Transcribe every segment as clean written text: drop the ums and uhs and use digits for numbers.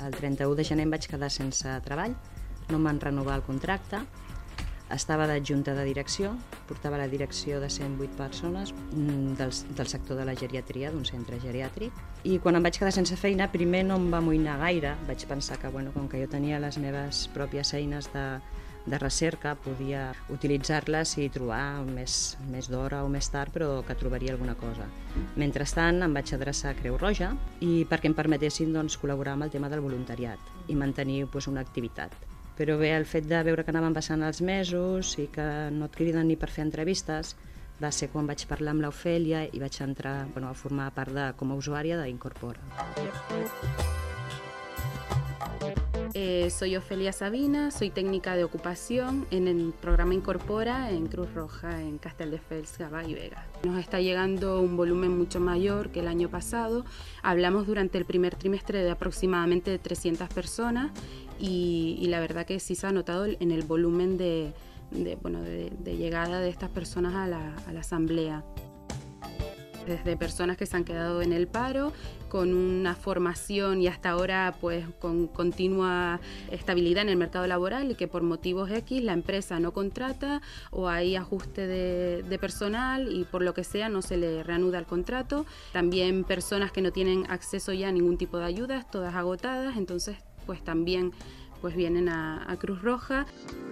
El 31 de gener em vaig quedar sense treball, no em van renovar el contracte, estava d'adjunta de direcció, portava la direcció de 108 persones del sector de la geriatria, d'un centre geriàtric, i quan em vaig quedar sense feina, primer no em va amoïnar gaire, vaig pensar que, com que jo tenia les meves pròpies eines de recerca, podia utilitzar-les i trobar més d'hora o més tard, però que trobaria alguna cosa. Mentrestant, em vaig adreçar a Creu Roja i perquè em permetessin col·laborar amb el tema del voluntariat i mantenir una activitat. Però bé, el fet de veure que anaven passant els mesos i que no et criden ni per fer entrevistes, va ser quan vaig parlar amb l'Ofèlia i vaig entrar a formar part com a usuària d'Incorpora. Soy Ofelia Sabina, soy técnica de ocupación en el programa Incorpora en Cruz Roja, en Castelldefels, Gavà y Vega. Nos está llegando un volumen mucho mayor que el año pasado. Hablamos durante el primer trimestre de aproximadamente 300 personas y la verdad que sí se ha notado en el volumen de llegada de estas personas a la asamblea. Desde personas que se han quedado en el paro, con una formación y hasta ahora con continua estabilidad en el mercado laboral y que por motivos X la empresa no contrata o hay ajuste de personal y por lo que sea no se le reanuda el contrato. También personas que no tienen acceso ya a ningún tipo de ayudas, todas agotadas, entonces también vienen a Cruz Roja.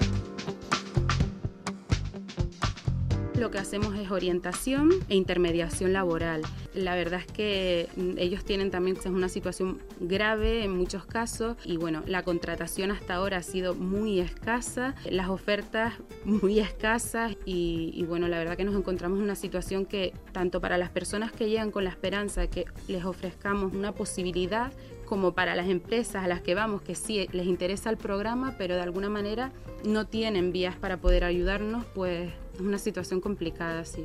Lo que hacemos es orientación e intermediación laboral. La verdad es que ellos tienen también una situación grave en muchos casos y la contratación hasta ahora ha sido muy escasa, las ofertas muy escasas y la verdad que nos encontramos en una situación que tanto para las personas que llegan con la esperanza de que les ofrezcamos una posibilidad como para las empresas a las que vamos, que sí les interesa el programa, pero de alguna manera no tienen vías para poder ayudarnos, es una situación complicada, sí.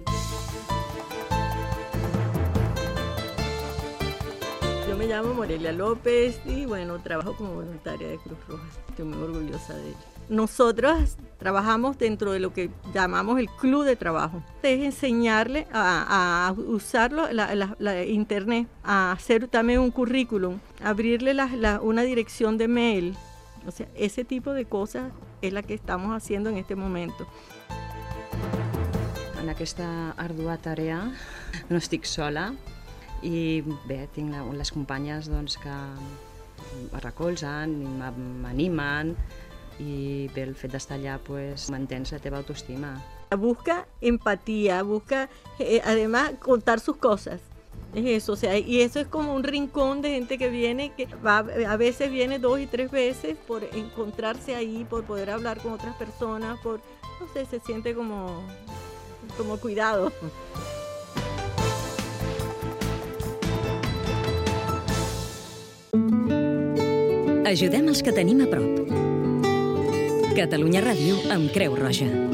Yo me llamo Morelia López y trabajo como voluntaria de Cruz Roja. Estoy muy orgullosa de ello. Nosotros trabajamos dentro de lo que llamamos el club de trabajo. Es enseñarle a usarlo, la internet, a hacer también un currículum, abrirle una dirección de mail. O sea, ese tipo de cosas es la que estamos haciendo en este momento. En aquesta ardua tarea no estic sola i bé, tinc les companyes que em recolzen i m'animen i bé, el fet d'estar allà mantens la teva autoestima. Busca empatía, busca además contar sus cosas. Es eso, o sea, y eso es como un rincón de gente que viene, que a veces viene 2 y 3 veces por encontrarse ahí, por poder hablar con otras personas, no sé, se siente como cuidado. Ajudem els que tenim a prop. Catalunya Ràdio amb Creu Roja.